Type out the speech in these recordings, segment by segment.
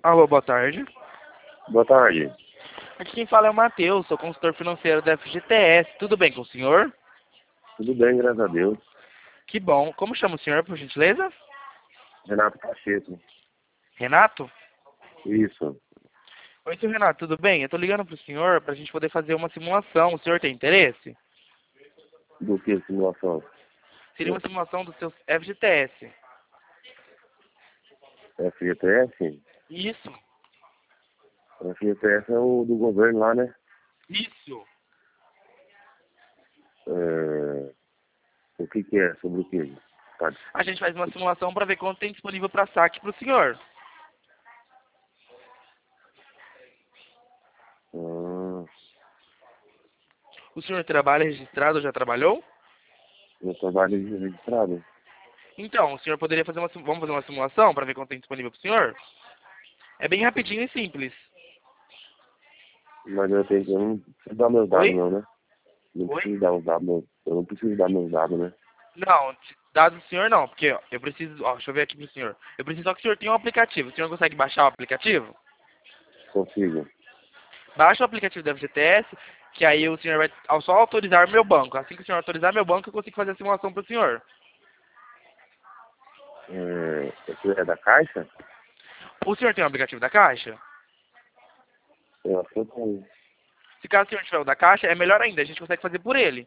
Alô, boa tarde. Boa tarde. Aqui quem fala é o Matheus, sou consultor financeiro da FGTS. Tudo bem com o senhor? Tudo bem, graças a Deus. Que bom. Como chama o senhor, por gentileza? Renato Pacheco. Renato? Isso. Oi, senhor Renato, tudo bem? Eu tô ligando pro senhor pra gente poder fazer uma simulação. O senhor tem interesse? Do que simulação? Seria uma simulação do seu FGTS. FGTS? Isso. FGTS é o do governo lá, né? Isso. O que que é? Sobre o que? Tá. A gente faz uma simulação pra ver quanto tem disponível pra saque pro senhor. Ah, O senhor trabalha registrado ou já trabalhou? eu trabalho de registrado. Então, o senhor poderia fazer vamos fazer uma simulação pra ver quanto tem disponível pro senhor? É bem rapidinho e simples. Mas eu não preciso dar meus dados Oi? não, né? Não Oi? preciso dar os dados, não. Eu não preciso dar meus dados, né? Não, dados do senhor não, porque ó, eu preciso, ó, deixa eu ver aqui pro senhor. Eu preciso só que o senhor tenha um aplicativo. O senhor consegue baixar o aplicativo? Consigo. Baixa o aplicativo da FGTS, que aí o senhor vai só autorizar meu banco. Assim que o senhor autorizar meu banco, eu consigo fazer a simulação pro senhor. Esse é da Caixa? O senhor tem um aplicativo da Caixa? Eu acho que eu tenho. Se caso o senhor tiver o da Caixa, é melhor ainda, a gente consegue fazer por ele.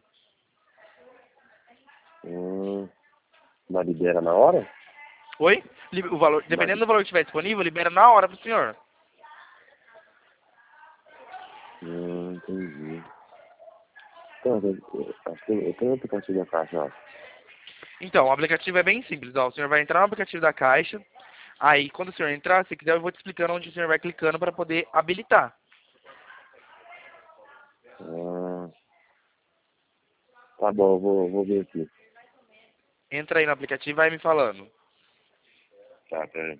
Mas libera na hora? Oi? O valor, Mas, dependendo do valor que estiver disponível, libera na hora pro senhor. entendi. Então, acho que eu tenho o aplicativo da Caixa, ó. Então, o aplicativo é bem simples, ó. O senhor vai entrar no aplicativo da Caixa. Aí, quando o senhor entrar, se quiser, eu vou te explicando onde o senhor vai clicando para poder habilitar. Ah, tá bom, vou ver aqui. Entra aí no aplicativo e vai me falando. Tá, peraí.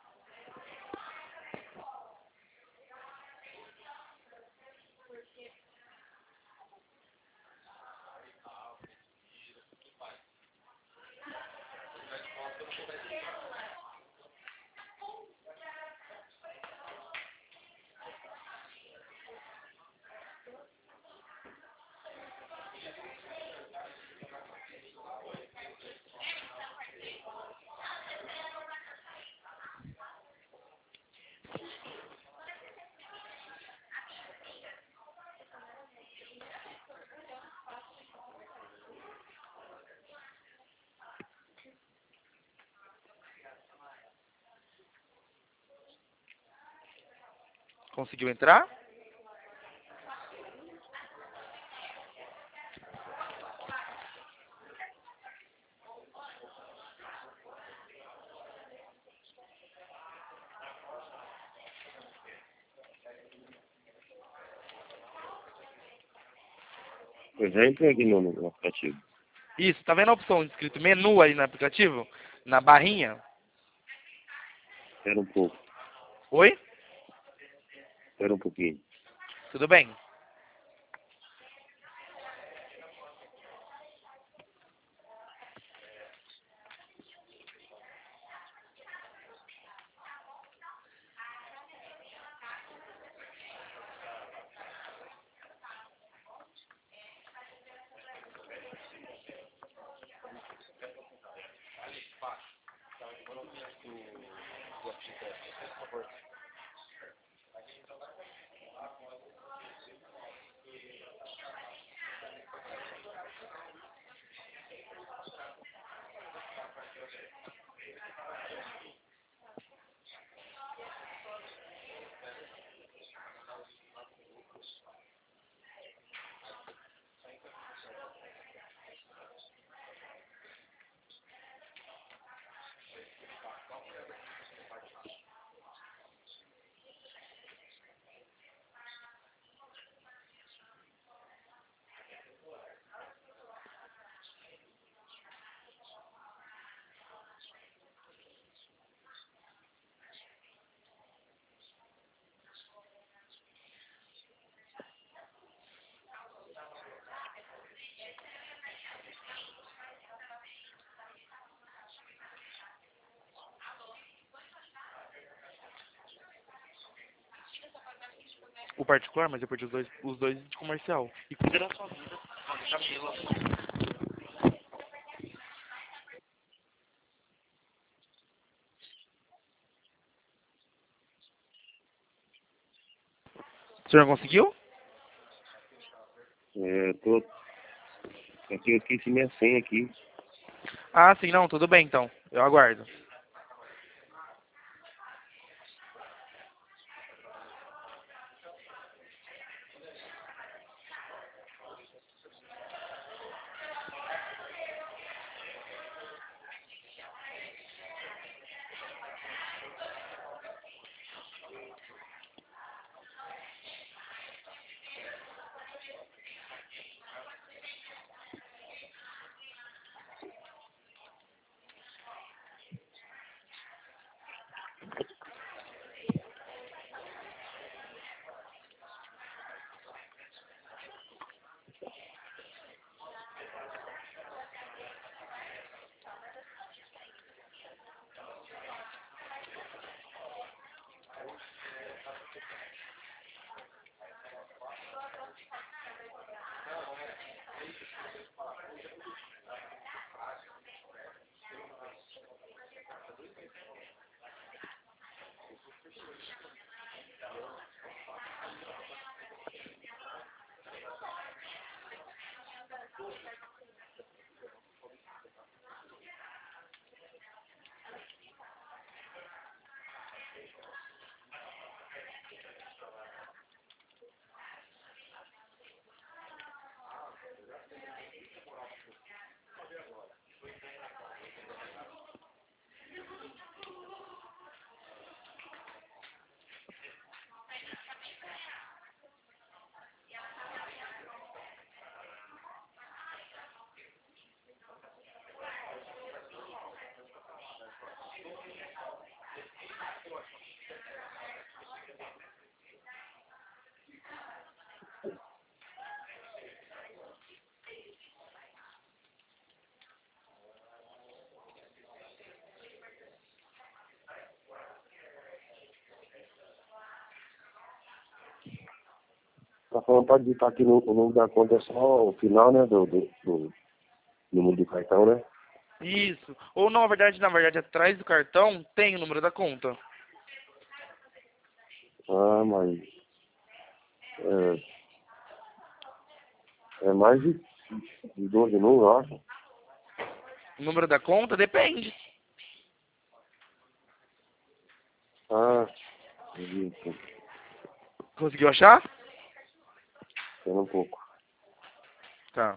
Conseguiu entrar? Eu já entrei aqui no aplicativo. Isso, tá vendo a opção escrito menu aí no aplicativo? Na barrinha? Espera um pouco, Oi? espera um pouquinho. Tudo bem. O particular, mas eu perdi os dois de comercial. E cuida da sua vida, Camila. O senhor conseguiu? Tô. Aqui eu esqueci minha senha aqui. Ah, sim, não, tudo bem então. Eu aguardo. Tá falando, pode digitar aqui no, o número da conta, é só o final, né? Do número do cartão, né? Isso. Ou na verdade, atrás do cartão tem o número da conta. Ah, mas. É mais de 12 números, eu acho. O número da conta depende. Ah, entendi. Conseguiu achar? Espera um pouco. Tá.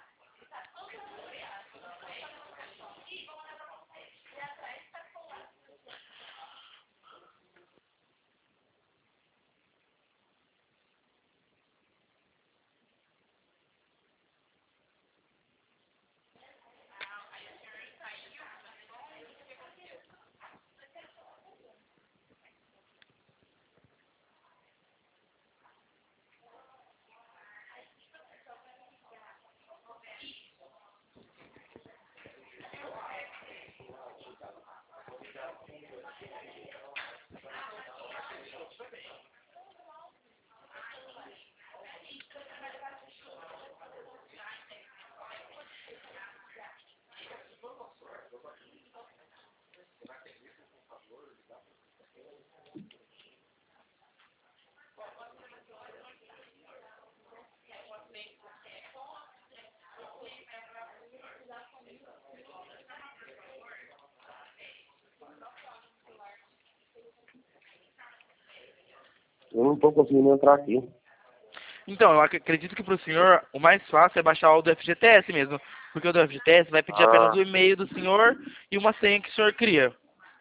Eu não tô conseguindo entrar aqui. Então, eu acredito que para o senhor o mais fácil é baixar o do FGTS mesmo. Porque o do FGTS vai pedir apenas Ah, o e-mail do senhor e uma senha que o senhor cria.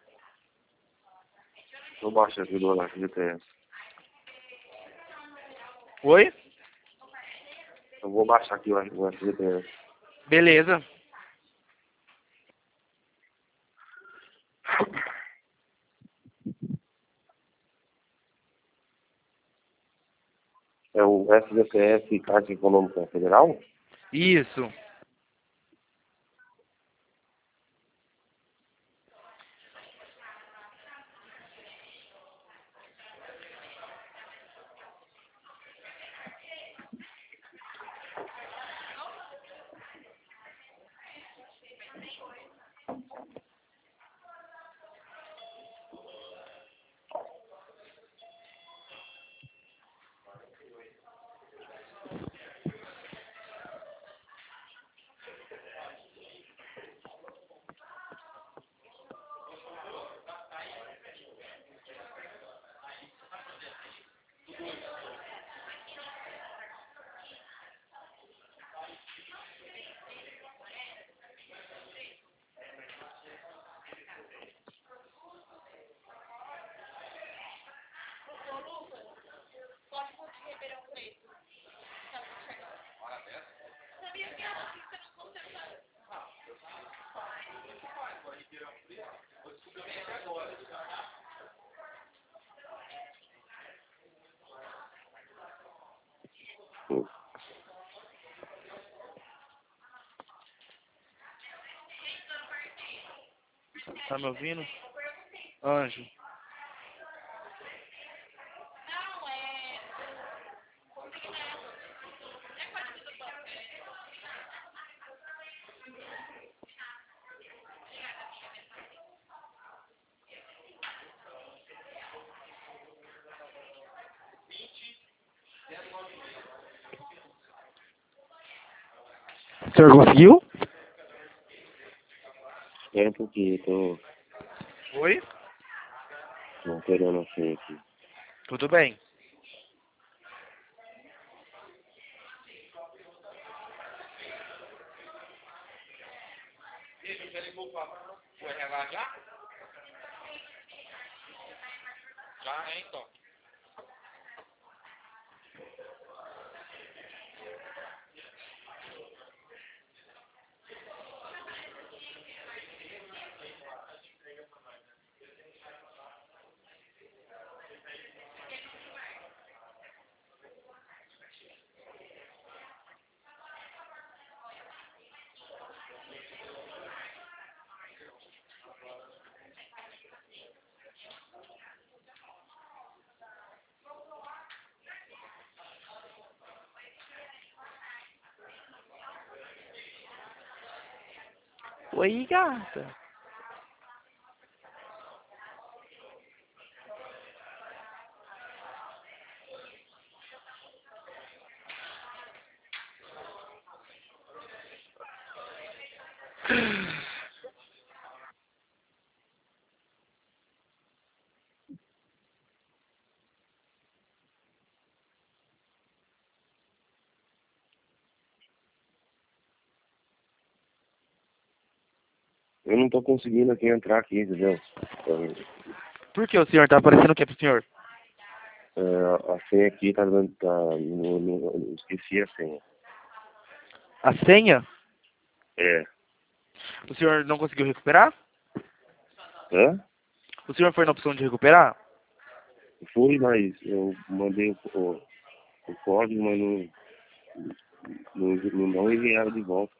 eu baixo aqui do FGTS. Oi? Eu vou baixar aqui o FGTS. Beleza. É o FGTS Caixa Econômica Federal? Isso. Tá me ouvindo? Anjo. O senhor conseguiu? Espera um pouquinho, Oi? tô esperando assim aqui. Tudo bem. O RH já? Já, então. Oi, gata. Eu não tô conseguindo aqui entrar aqui, entendeu? Por que o senhor tá aparecendo o que pro senhor? A senha aqui tá dando. Esqueci a senha. A senha? É. O senhor não conseguiu recuperar? Hã? O senhor foi na opção de recuperar? Fui, mas eu mandei o código, mas não enviaram de volta.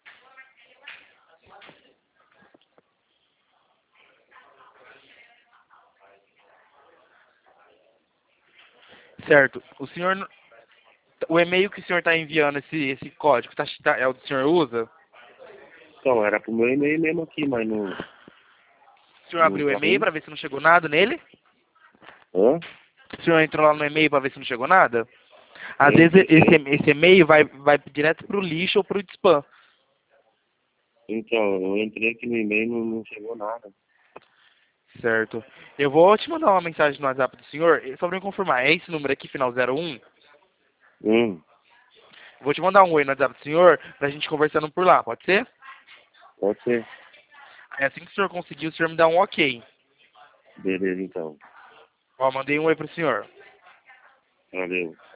Certo. O senhor, o e-mail que o senhor está enviando esse código, é o que o senhor usa? Então, era pro meu e-mail mesmo aqui, mas O senhor não abriu o tá e-mail ruim. para ver se não chegou nada nele? Hã? O senhor entrou lá no e-mail para ver se não chegou nada? Às Eu vezes entrei. esse e-mail vai direto pro lixo ou pro spam. Então, eu entrei aqui no e-mail e não chegou nada. Certo. Eu vou te mandar uma mensagem no WhatsApp do senhor, só para me confirmar. É esse número aqui, final 01? Vou te mandar um oi no WhatsApp do senhor pra gente conversando por lá, pode ser? Pode ser. Aí assim que o senhor conseguir, o senhor me dá um ok. Beleza, então. Ó, mandei um oi pro senhor. Valeu.